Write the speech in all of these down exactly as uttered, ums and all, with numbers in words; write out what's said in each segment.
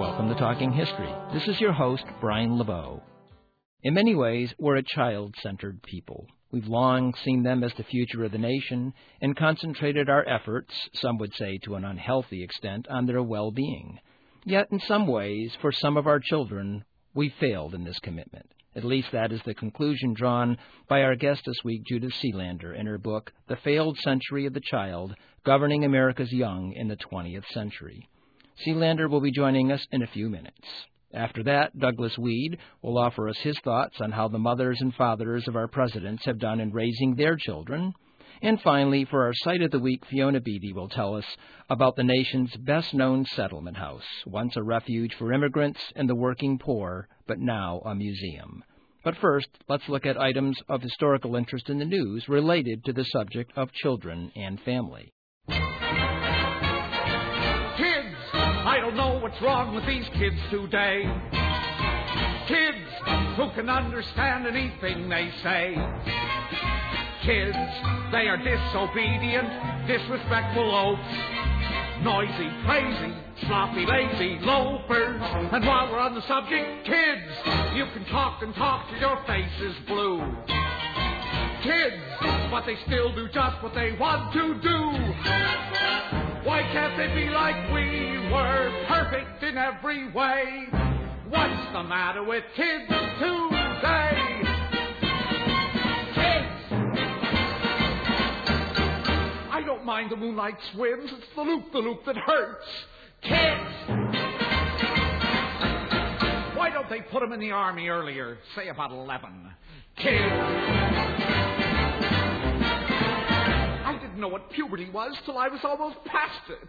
Welcome to Talking History. This is your host, Brian LeBeau. In many ways, we're a child-centered people. We've long seen them as the future of the nation and concentrated our efforts, some would say to an unhealthy extent, on their well-being. Yet, in some ways, for some of our children, we failed in this commitment. At least that is the conclusion drawn by our guest this week, Judith Sealander, in her book, The Failed Century of the Child, Governing America's Young in the twentieth Century. Sealander will be joining us in a few minutes. After that, Douglas Wead will offer us his thoughts on how the mothers and fathers of our presidents have done in raising their children. And finally, for our Site of the Week, Fiona Beatty will tell us about the nation's best-known settlement house, once a refuge for immigrants and the working poor, but now a museum. But first, let's look at items of historical interest in the news related to the subject of children and family. Kids! I don't know what's wrong with these kids today. Kids who can understand anything they say. Kids, they are disobedient, disrespectful oafs, noisy, crazy, sloppy, lazy loafers. And while we're on the subject, kids, you can talk and talk till your face is blue. Kids, but they still do just what they want to do. Why can't they be like we were, perfect in every way? What's the matter with kids today? I don't mind the moonlight swims. It's the loop-the-loop that hurts. Kids! Why don't they put them in the army earlier? Say about eleven. Kids! I didn't know what puberty was till I was almost past it.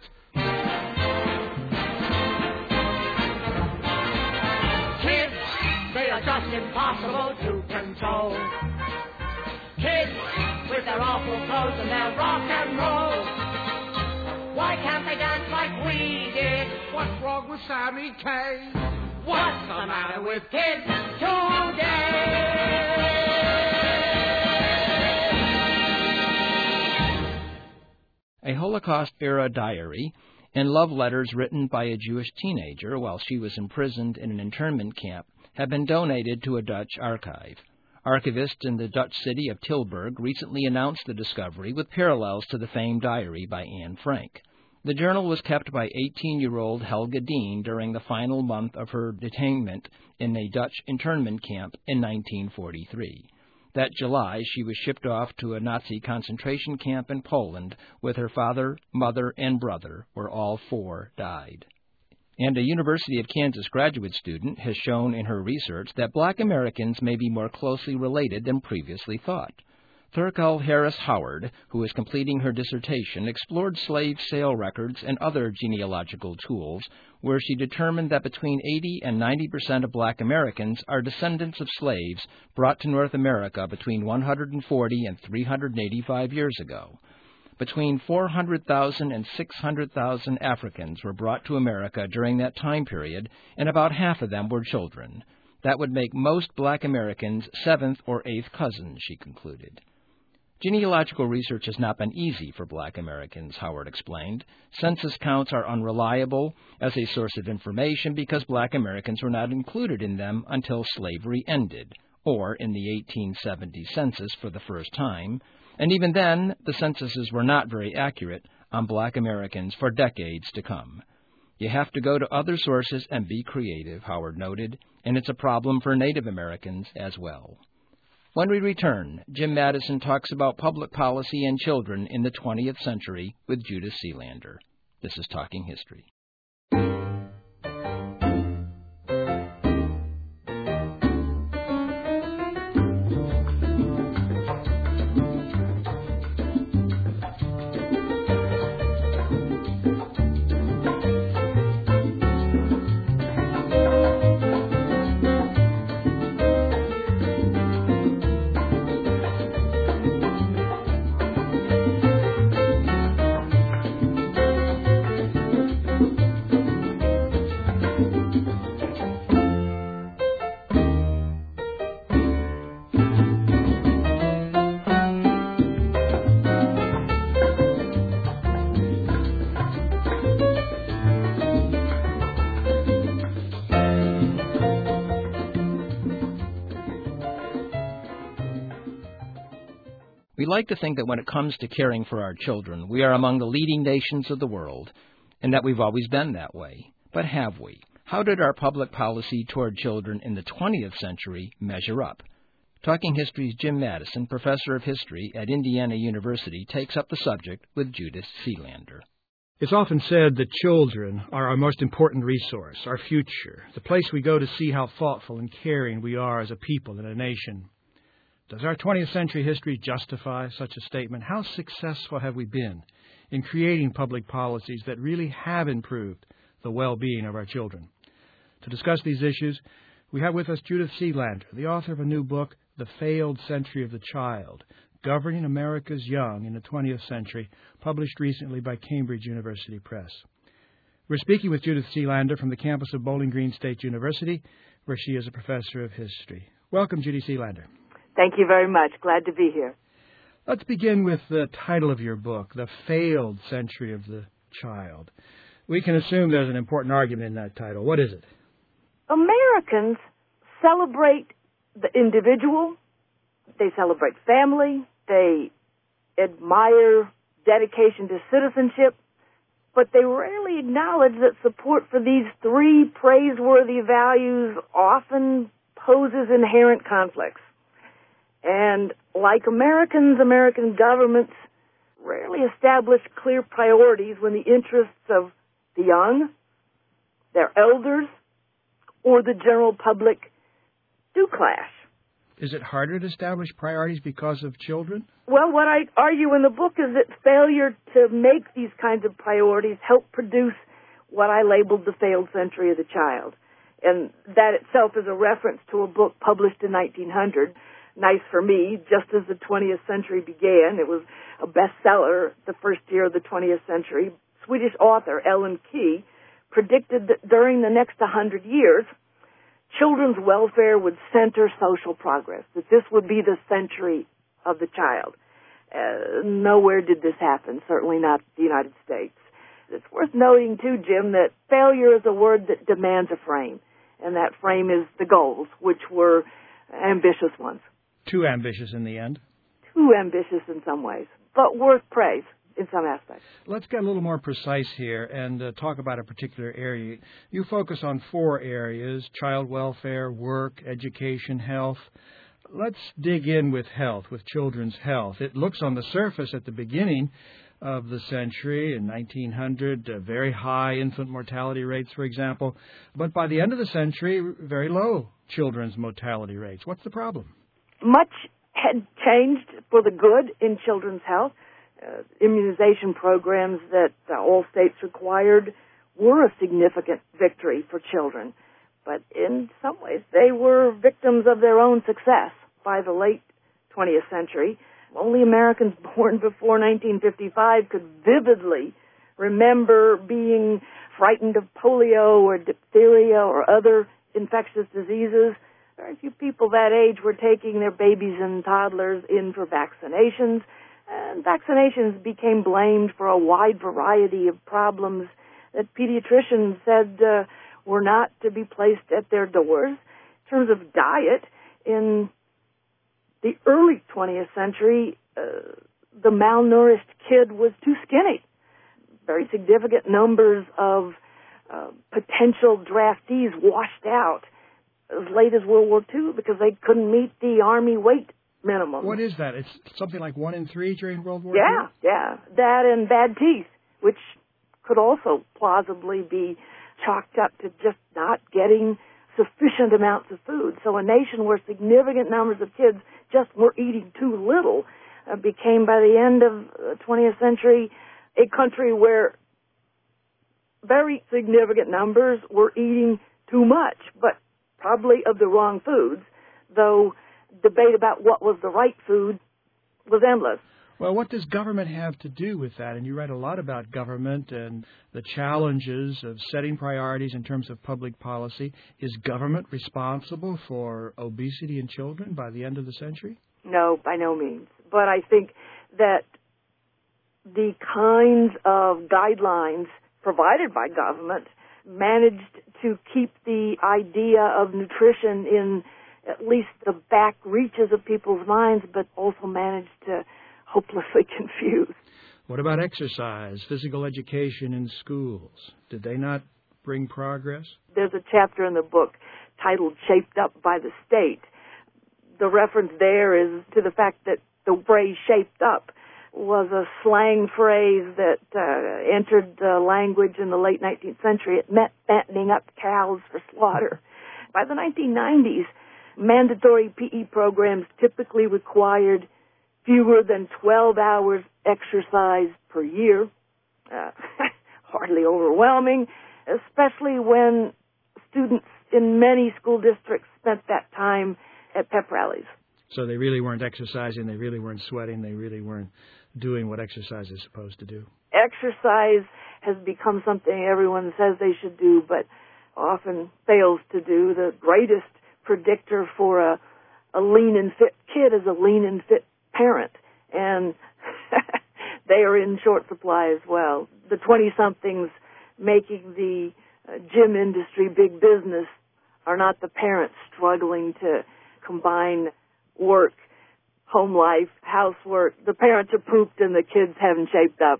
Kids! They are just impossible to control. Kids! With their awful clothes and their rock and roll. Why can't they dance like we did? What's wrong with Sammy Kaye? What's the matter with kids today? A Holocaust-era diary and love letters written by a Jewish teenager while she was imprisoned in an internment camp have been donated to a Dutch archive. Archivists in the Dutch city of Tilburg recently announced the discovery with parallels to the famed diary by Anne Frank. The journal was kept by eighteen-year-old Helga Dean during the final month of her detainment in a Dutch internment camp in nineteen forty-three. That July, she was shipped off to a Nazi concentration camp in Poland with her father, mother, and brother, where all four died. And a University of Kansas graduate student has shown in her research that Black Americans may be more closely related than previously thought. Thurkel Harris Howard, who is completing her dissertation, explored slave sale records and other genealogical tools, where she determined that between eighty and ninety percent of Black Americans are descendants of slaves brought to North America between one hundred forty and three hundred eighty-five years ago. Between four hundred thousand and six hundred thousand Africans were brought to America during that time period, and about half of them were children. That would make most Black Americans seventh or eighth cousins, she concluded. Genealogical research has not been easy for Black Americans, Howard explained. Census counts are unreliable as a source of information because Black Americans were not included in them until slavery ended, or in the eighteen seventy census for the first time. And even then, the censuses were not very accurate on Black Americans for decades to come. You have to go to other sources and be creative, Howard noted, and it's a problem for Native Americans as well. When we return, Jim Madison talks about public policy and children in the twentieth century with Judith Sealander. This is Talking History. We like to think that when it comes to caring for our children, we are among the leading nations of the world, and that we've always been that way. But have we? How did our public policy toward children in the twentieth century measure up? Talking History's Jim Madison, professor of history at Indiana University, takes up the subject with Judith Sealander. It's often said that children are our most important resource, our future, the place we go to see how thoughtful and caring we are as a people and a nation. Does our twentieth century history justify such a statement? How successful have we been in creating public policies that really have improved the well-being of our children? To discuss these issues, we have with us Judith Sealander, the author of a new book, The Failed Century of the Child, Governing America's Young in the twentieth Century, published recently by Cambridge University Press. We're speaking with Judith Sealander from the campus of Bowling Green State University, where she is a professor of history. Welcome, Judy Sealander. Thank you very much. Glad to be here. Let's begin with the title of your book, The Failed Century of the Child. We can assume there's an important argument in that title. What is it? Americans celebrate the individual. They celebrate family. They admire dedication to citizenship. But they rarely acknowledge that support for these three praiseworthy values often poses inherent conflicts. And like Americans, American governments rarely establish clear priorities when the interests of the young, their elders, or the general public do clash. Is it harder to establish priorities because of children? Well, what I argue in the book is that failure to make these kinds of priorities help produce what I labeled the failed century of the child. And that itself is a reference to a book published in nineteen hundred. Nice for me, just as the twentieth century began. It was a bestseller the first year of the twentieth century. Swedish author Ellen Key predicted that during the next one hundred years, children's welfare would center social progress, that this would be the century of the child. Uh, nowhere did this happen, certainly not the United States. It's worth noting, too, Jim, that failure is a word that demands a frame, and that frame is the goals, which were ambitious ones. Too ambitious in the end. Too ambitious in some ways, but worth praise in some aspects. Let's get a little more precise here and uh, talk about a particular area. You focus on four areas: child welfare, work, education, health. Let's dig in with health, with children's health. It looks on the surface at the beginning of the century, in nineteen hundred, uh, very high infant mortality rates, for example. But by the end of the century, very low children's mortality rates. What's the problem? Much had changed for the good in children's health. Uh, immunization programs that uh, all states required were a significant victory for children. But in some ways, they were victims of their own success. By the late twentieth century, only Americans born before nineteen fifty-five could vividly remember being frightened of polio or diphtheria or other infectious diseases. Very few people that age were taking their babies and toddlers in for vaccinations, and vaccinations became blamed for a wide variety of problems that pediatricians said uh, were not to be placed at their doors. In terms of diet, in the early twentieth century, uh, the malnourished kid was too skinny. Very significant numbers of uh, potential draftees washed out as late as World War Two because they couldn't meet the Army weight minimum. What is that? It's something like one in three during World War Yeah, Two? yeah. That and bad teeth, which could also plausibly be chalked up to just not getting sufficient amounts of food. So a nation where significant numbers of kids just were eating too little uh, became, by the end of the twentieth century, a country where very significant numbers were eating too much, but probably of the wrong foods, though debate about what was the right food was endless. Well, what does government have to do with that? And you write a lot about government and the challenges of setting priorities in terms of public policy. Is government responsible for obesity in children by the end of the century? No, by no means. But I think that the kinds of guidelines provided by government managed to keep the idea of nutrition in at least the back reaches of people's minds, but also managed to hopelessly confused. What about exercise, physical education in schools? Did they not bring progress? There's a chapter in the book titled Shaped Up by the State. The reference there is to the fact that the phrase shaped up was a slang phrase that uh, entered the language in the late nineteenth century. It meant fattening up cows for slaughter. By the nineteen nineties, mandatory P E programs typically required fewer than twelve hours exercise per year. Uh, hardly overwhelming, especially when students in many school districts spent that time at pep rallies. So they really weren't exercising, they really weren't sweating, they really weren't doing what exercise is supposed to do. Exercise has become something everyone says they should do, but often fails to do. The greatest predictor for a, a lean and fit kid is a lean and fit parent, and they are in short supply as well. The twenty-somethings making the uh, gym industry big business are not the parents struggling to combine work, home life, housework. The parents are pooped and the kids haven't shaped up.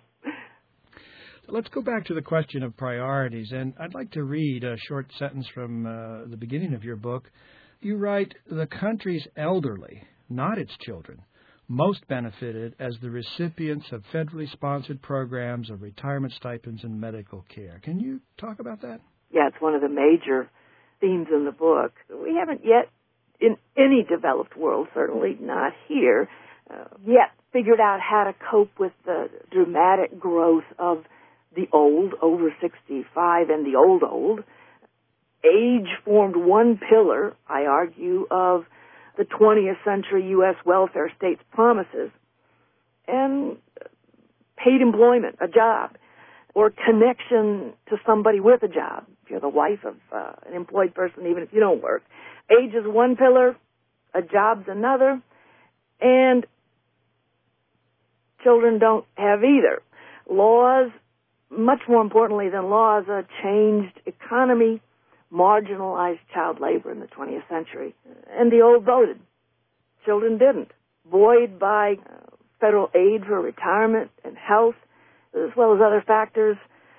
Let's go back to the question of priorities, and I'd like to read a short sentence from uh, the beginning of your book. You write, "The country's elderly, not its children, most benefited as the recipients of federally sponsored programs of retirement stipends and medical care." Can you talk about that? Yeah, it's one of the major themes in the book. We haven't yet, in any developed world, certainly not here, uh, yet figured out how to cope with the dramatic growth of the old, over sixty-five, and the old old. Age formed one pillar, I argue, of the twentieth century U S welfare state's promises, and paid employment, a job, or connection to somebody with a job. If you're the wife of uh, an employed person, even if you don't work. Age is one pillar, a job's another, and children don't have either. Laws, much more importantly than laws, a changed economy, marginalized child labor in the twentieth century. And the old voted. Children didn't. Buoyed by uh, federal aid for retirement and health, as well as other factors,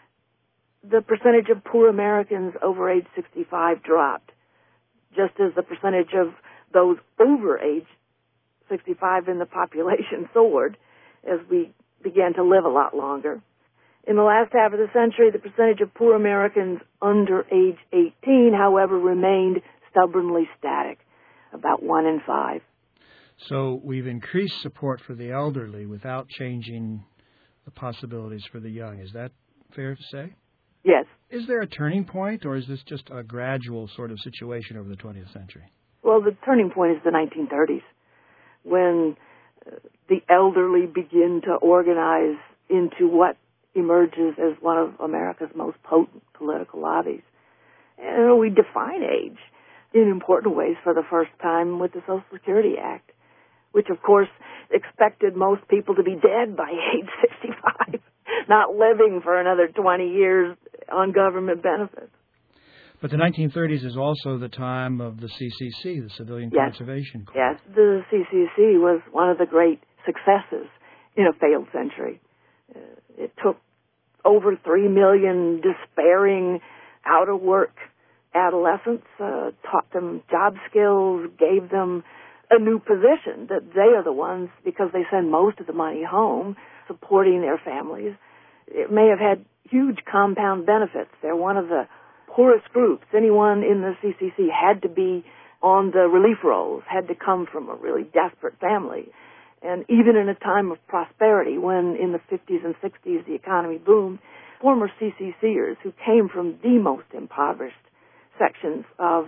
the percentage of poor Americans over age sixty-five dropped, just as the percentage of those over age sixty-five in the population soared as we began to live a lot longer. In the last half of the century, the percentage of poor Americans under age eighteen, however, remained stubbornly static, about one in five. So we've increased support for the elderly without changing the possibilities for the young. Is that fair to say? Yes. Is there a turning point, or is this just a gradual sort of situation over the twentieth century? Well, the turning point is the nineteen thirties, when uh, the elderly begin to organize into what emerges as one of America's most potent political lobbies. And we define age in important ways for the first time with the Social Security Act, which, of course, expected most people to be dead by age sixty-five, not living for another twenty years on government benefits. But the nineteen thirties is also the time of the C C C, the Civilian Yes. Conservation Corps. Yes, the C C C was one of the great successes in a failed century. Uh, it took over three million despairing, out-of-work adolescents, uh, taught them job skills, gave them a new position that they are the ones, because they send most of the money home, supporting their families. It may have had huge compound benefits. They're one of the poorest groups. Anyone in the C C C had to be on the relief rolls, had to come from a really desperate family. And even in a time of prosperity, when in the fifties and sixties the economy boomed, former C C Cers who came from the most impoverished sections of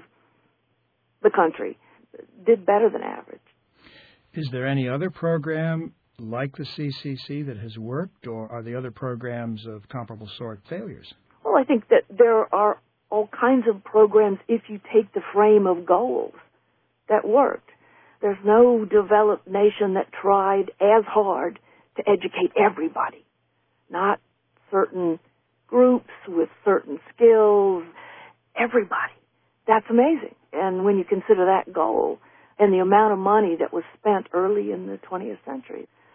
the country did better than average. Is there any other program like the C C C that has worked, or are the other programs of comparable sort failures? Well, I think that there are all kinds of programs, if you take the frame of goals, that worked. There's no developed nation that tried as hard to educate everybody, not certain groups with certain skills, everybody. That's amazing. And when you consider that goal and the amount of money that was spent early in the twentieth century,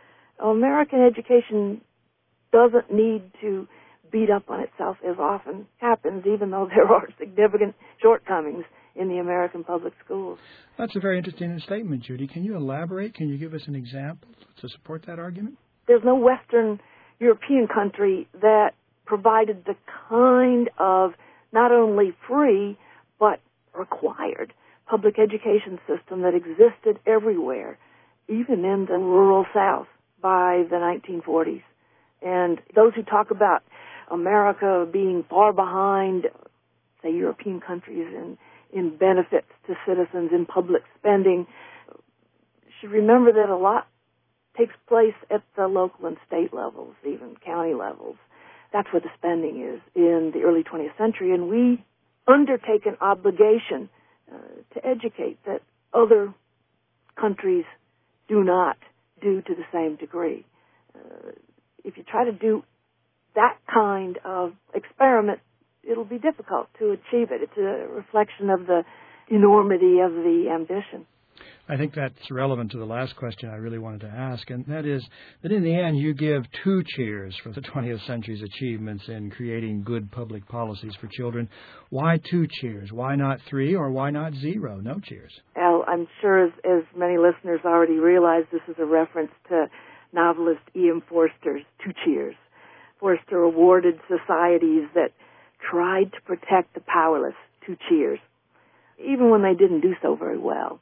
American education doesn't need to beat up on itself as often happens, even though there are significant shortcomings in the American public schools. That's a very interesting statement, Judy. Can you elaborate? Can you give us an example to support that argument? There's no Western European country that provided the kind of not only free but required public education system that existed everywhere, even in the rural South by the nineteen forties. And those who talk about America being far behind, say, European countries in, in benefits to citizens, in public spending, should remember that a lot takes place at the local and state levels, even county levels. That's where the spending is in the early twentieth century, and we undertake an obligation uh, to educate that other countries do not do to the same degree. Uh, if you try to do that kind of experiment, it'll be difficult to achieve it. It's a reflection of the enormity of the ambition. I think that's relevant to the last question I really wanted to ask, and that is that in the end you give two cheers for the twentieth century's achievements in creating good public policies for children. Why two cheers? Why not three, or why not zero? No cheers. Al, I'm sure as, as many listeners already realize, this is a reference to novelist E M Forster's Two Cheers. Forster awarded societies that tried to protect the powerless two cheers, even when they didn't do so very well.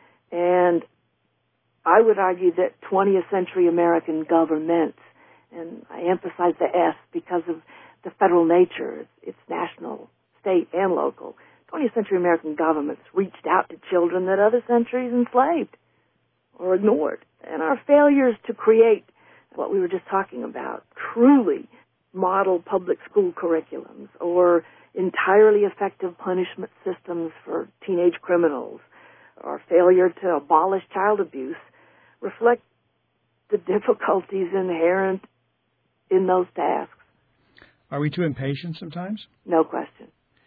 And I would argue that twentieth century American governments, and I emphasize the S because of the federal nature, it's national, state, and local, twentieth century American governments reached out to children that other centuries enslaved or ignored. And our failures to create what we were just talking about, truly model public school curriculums or entirely effective punishment systems for teenage criminals, or failure to abolish child abuse, reflect the difficulties inherent in those tasks. Are we too impatient sometimes? No question.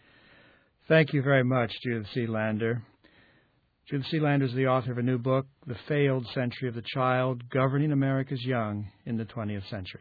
Thank you very much, Judith Sealander. Judith Sealander is the author of a new book, The Failed Century of the Child, Governing America's Young in the twentieth Century.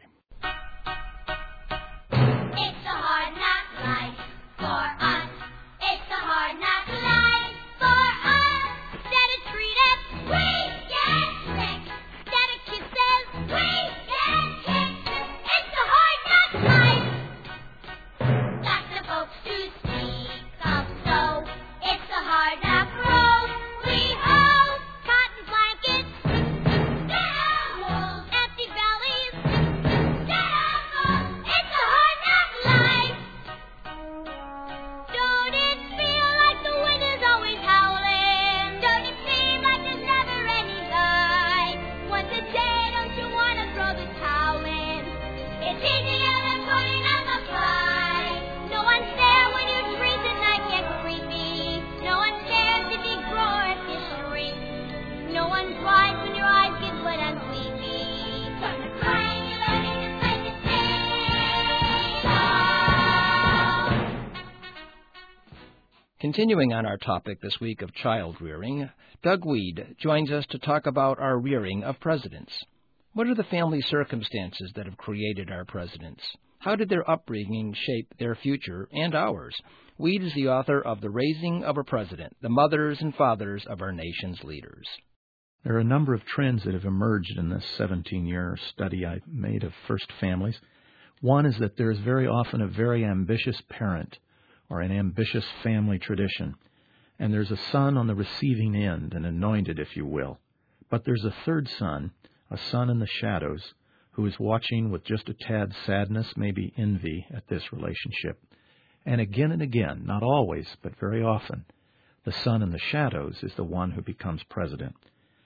Continuing on our topic this week of child rearing, Doug Weed joins us to talk about our rearing of presidents. What are the family circumstances that have created our presidents? How did their upbringing shape their future and ours? Weed is the author of The Raising of a President, The Mothers and Fathers of Our Nation's Leaders. There are a number of trends that have emerged in this seventeen-year study I made of first families. One is that there is very often a very ambitious parent or an ambitious family tradition, and there's a son on the receiving end, an anointed, if you will. But there's a third son, a son in the shadows, who is watching with just a tad sadness, maybe envy, at this relationship. And again and again, not always, but very often, the son in the shadows is the one who becomes president.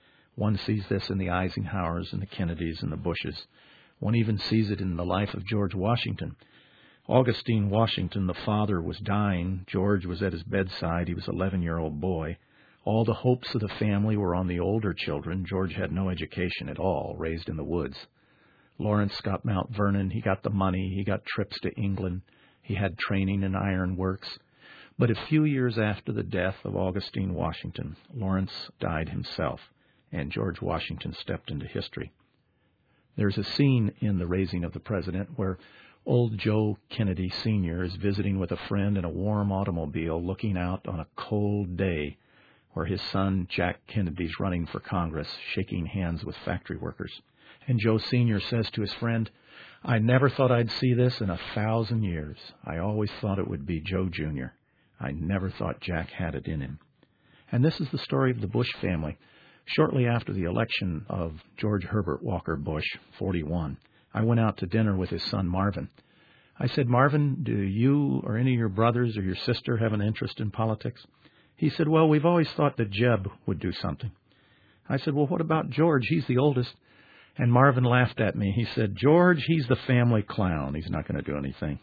One sees this in the Eisenhowers and the Kennedys and the Bushes. One even sees it in the life of George Washington. Augustine Washington, the father, was dying. George was at his bedside. He was an eleven-year-old boy. All the hopes of the family were on the older children. George had no education at all, raised in the woods. Lawrence got Mount Vernon. He got the money. He got trips to England. He had training in iron works. But a few years after the death of Augustine Washington, Lawrence died himself, and George Washington stepped into history. There's a scene in The Raising of the President where old Joe Kennedy Senior is visiting with a friend in a warm automobile looking out on a cold day where his son Jack Kennedy's running for Congress, shaking hands with factory workers. And Joe Senior says to his friend, "I never thought I'd see this in a thousand years. I always thought it would be Joe Junior I never thought Jack had it in him." And this is the story of the Bush family. Shortly after the election of George Herbert Walker Bush, forty-one, I went out to dinner with his son Marvin. I said, "Marvin, do you or any of your brothers or your sister have an interest in politics?" He said, "Well, we've always thought that Jeb would do something." I said, "Well, what about George? He's the oldest." And Marvin laughed at me. He said, "George, he's the family clown. He's not going to do anything."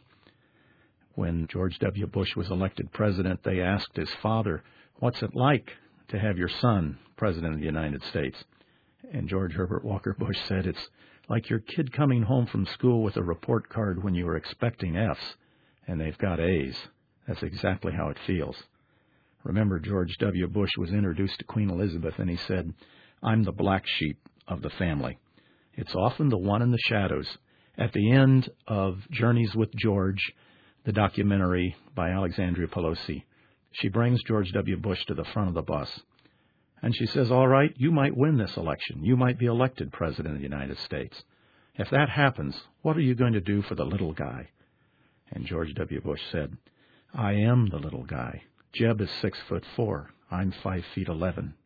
When George W. Bush was elected president, they asked his father, "What's it like to have your son president of the United States?" And George Herbert Walker Bush said, "It's like your kid coming home from school with a report card when you were expecting F's, and they've got A's. That's exactly how it feels." Remember, George W. Bush was introduced to Queen Elizabeth, and he said, "I'm the black sheep of the family." It's often the one in the shadows. At the end of Journeys with George, the documentary by Alexandria Pelosi, she brings George W. Bush to the front of the bus. And she says, "All right, you might win this election. You might be elected president of the United States. If that happens, what are you going to do for the little guy?" And George W. Bush said, "I am the little guy. Jeb is six foot four. I'm five feet eleven."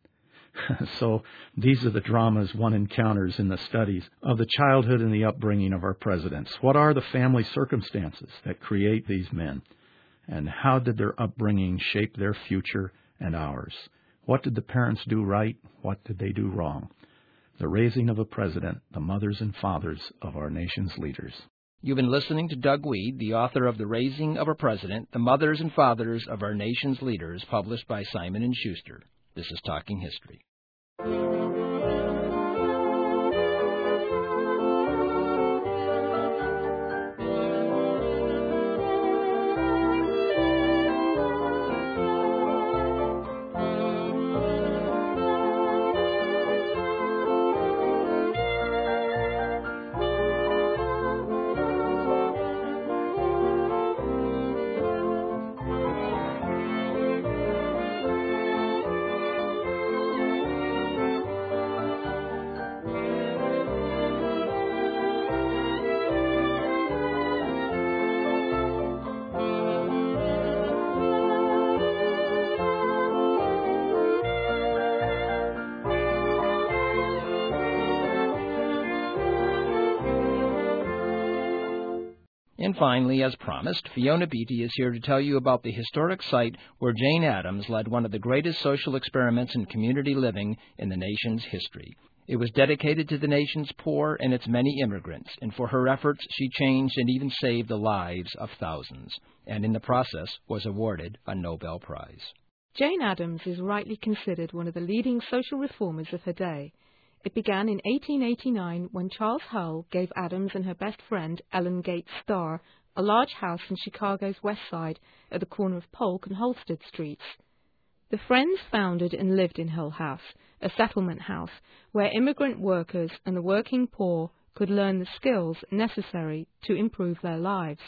So these are the dramas one encounters in the studies of the childhood and the upbringing of our presidents. What are the family circumstances that create these men? And how did their upbringing shape their future and ours? What did the parents do right? What did they do wrong? The Raising of a President, the mothers and fathers of our nation's leaders. You've been listening to Doug Weed, the author of The Raising of a President, the mothers and fathers of our nation's leaders, published by Simon and Schuster. This is Talking History. And finally, as promised, Fiona Beatty is here to tell you about the historic site where Jane Addams led one of the greatest social experiments in community living in the nation's history. It was dedicated to the nation's poor and its many immigrants, and for her efforts she changed and even saved the lives of thousands, and in the process was awarded a Nobel Prize. Jane Addams is rightly considered one of the leading social reformers of her day. It began in eighteen eighty-nine when Charles Hull gave Addams and her best friend, Ellen Gates Starr, a large house in Chicago's West Side at the corner of Polk and Halsted Streets. The Friends founded and lived in Hull House, a settlement house where immigrant workers and the working poor could learn the skills necessary to improve their lives.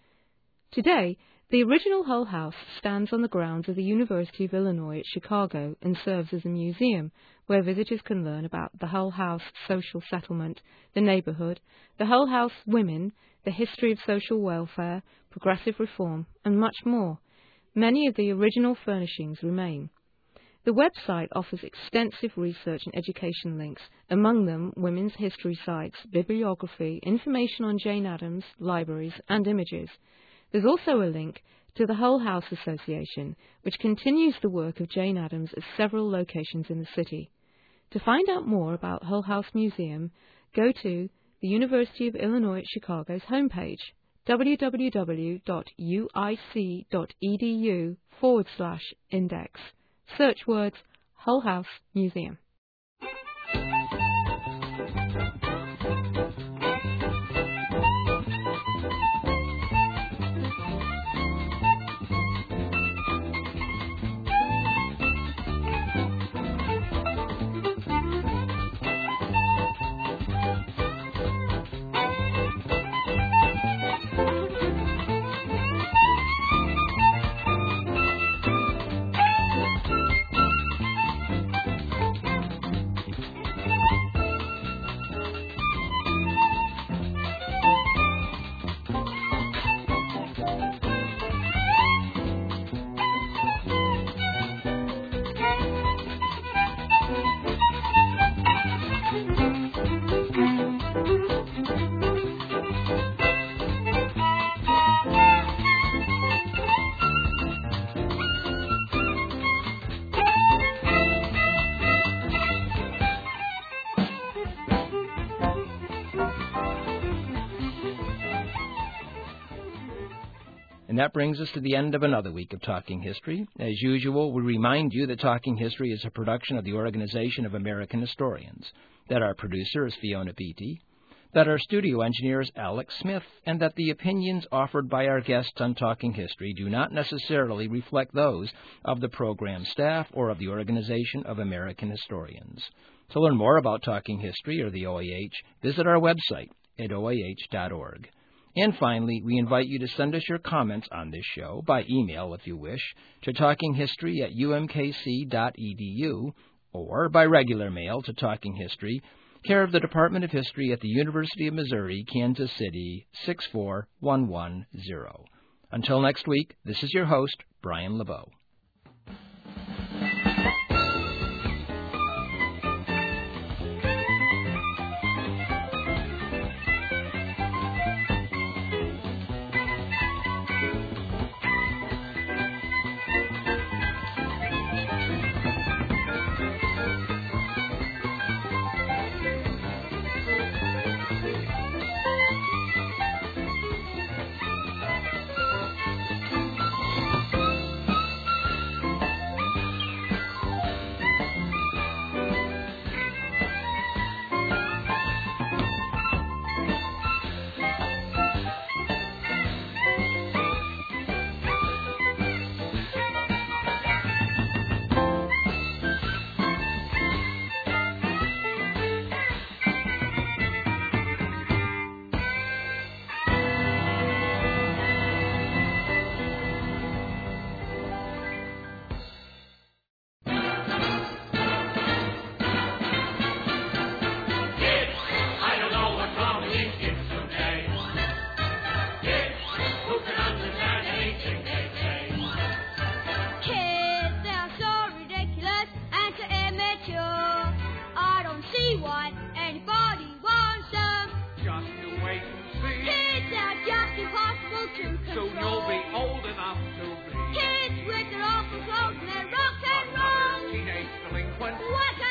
Today, the original Hull House stands on the grounds of the University of Illinois at Chicago and serves as a museum where visitors can learn about the Hull House social settlement, the neighborhood, the Hull House women, the history of social welfare, progressive reform, and much more. Many of the original furnishings remain. The website offers extensive research and education links, among them women's history sites, bibliography, information on Jane Addams, libraries, and images. There's also a link to the Hull House Association, which continues the work of Jane Addams at several locations in the city. To find out more about Hull House Museum, go to the University of Illinois at Chicago's homepage, www.uic.edu forward slash index. Search words Hull House Museum. And that brings us to the end of another week of Talking History. As usual, we remind you that Talking History is a production of the Organization of American Historians, that our producer is Fiona Beatty, that our studio engineer is Alex Smith, and that the opinions offered by our guests on Talking History do not necessarily reflect those of the program staff or of the Organization of American Historians. To learn more about Talking History or the O A H, visit our website at O A H dot org. And finally, we invite you to send us your comments on this show by email, if you wish, to talkinghistory at u m k c dot e d u or by regular mail to Talking History, care of the Department of History at the University of Missouri, Kansas City, six four one one zero. Until next week, this is your host, Brian LeBeau.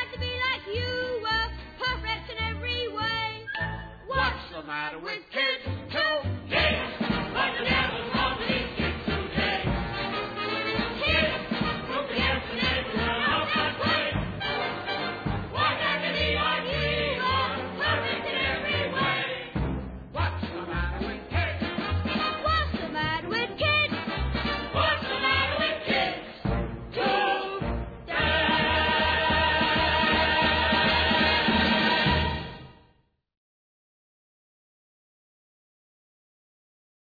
With kids.